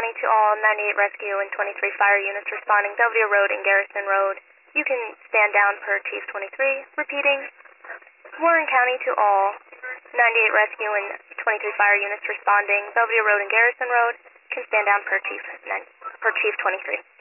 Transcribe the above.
County to all 98 Rescue and 23 Fire units responding Belvedere Road and Garrison Road. You can stand down per Chief 23. Repeating, Warren County to all 98 Rescue and 23 Fire units responding Belvedere Road and Garrison Road. Can stand down per Chief 23.